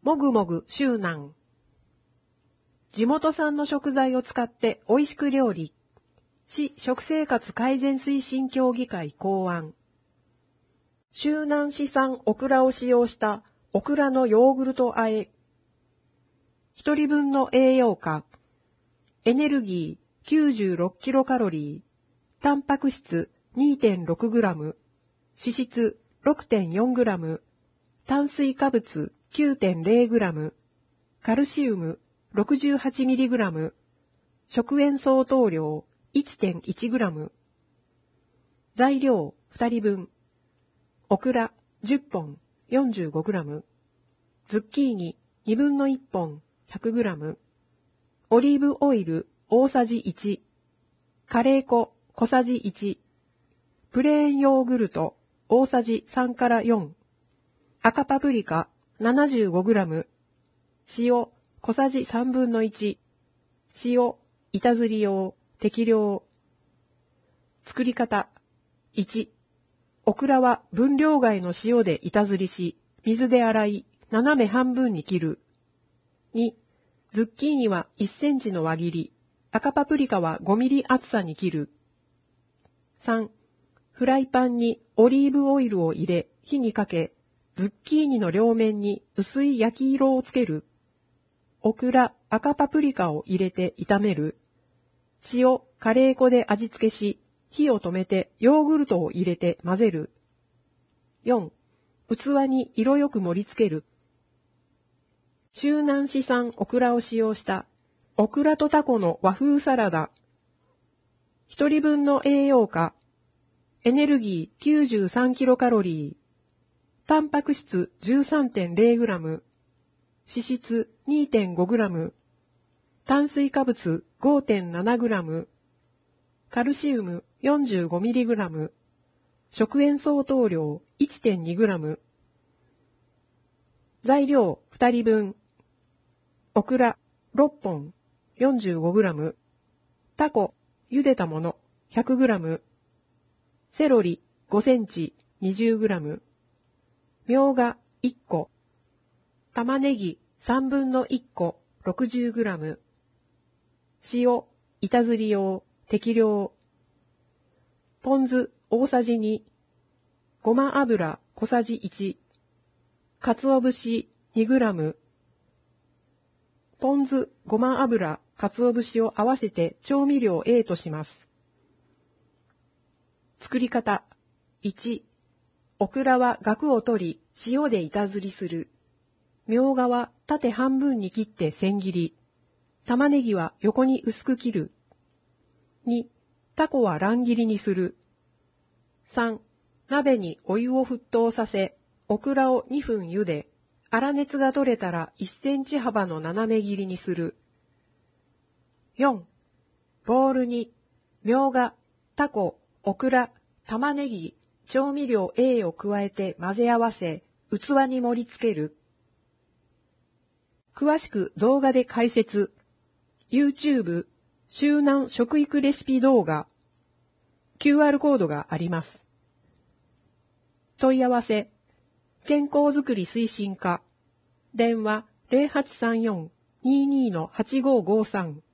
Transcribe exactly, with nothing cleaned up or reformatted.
もぐもぐ周南。地元産の食材を使って美味しく料理。市食生活改善推進協議会考案。周南市産オクラを使用したオクラのヨーグルト和え。一人分の栄養価。エネルギー きゅうじゅうろくキロカロリー。タンパク質 にてんろくグラム。脂質 ろくてんよんグラム。炭水化物 きゅうてんれいグラム。カルシウム ろくじゅうはちミリグラム。食塩相当量 いってんいちグラム。材料ふたりぶん。オクラじゅっぽん よんじゅうごグラム。ズッキーニにぶんのいっぽん ひゃくグラム。オリーブオイル大さじいち。カレー粉小さじいち。プレーンヨーグルト大さじさんからよん。赤パプリカ ななじゅうごグラム。塩小さじさんぶんのいち。塩、板ずり用、適量。作り方。いち、オクラは分量外の塩で板ずりし、水で洗い、斜め半分に切る。に、ズッキーニはいっセンチの輪切り、赤パプリカはごミリ厚さに切る。さん、フライパンにオリーブオイルを入れ、火にかけ、ズッキーニの両面に薄い焼き色をつける。オクラ、赤パプリカを入れて炒める。塩、カレー粉で味付けし、火を止めてヨーグルトを入れて混ぜる。よん、器に色よく盛り付ける。周南市産オクラを使用したオクラとタコの和風サラダ。一人分の栄養価。エネルギー きゅうじゅうさんキロカロリー。タンパク質 じゅうさんてんれいグラム。脂質 にてんごグラム。炭水化物 ごてんななグラム。カルシウム よんじゅうごミリグラム。食塩相当量 いってんにグラム。材料ふたりぶん。オクラろっぽん よんじゅうごグラム。タコ茹でたもの ひゃくグラム。セロリごセンチ にじゅうグラム。みょうがいっこ。玉ねぎさんぶんのいっこ ろくじゅうグラム。塩、板ずり用、適量。ポン酢大さじに。ごま油小さじいち。かつお節にグラム。ポン酢、ごま油、かつお節を合わせて調味料 A とします。作り方。いち、オクラはガクを取り、塩で板ずりする。みょうがは縦半分に切って千切り。玉ねぎは横に薄く切る。に、タコは乱切りにする。さん、鍋にお湯を沸騰させ、オクラをにふん茹で、粗熱が取れたらいっセンチ幅の斜め切りにする。よん、ボウルに、みょうが、タコ、オクラ、玉ねぎ、調味料 A を加えて混ぜ合わせ、器に盛り付ける。詳しく動画で解説。YouTube、周南食育レシピ動画。キューアール コードがあります。問い合わせ。健康づくり推進課。電話 ゼロはちさんよん にーにー はちごーごーさん。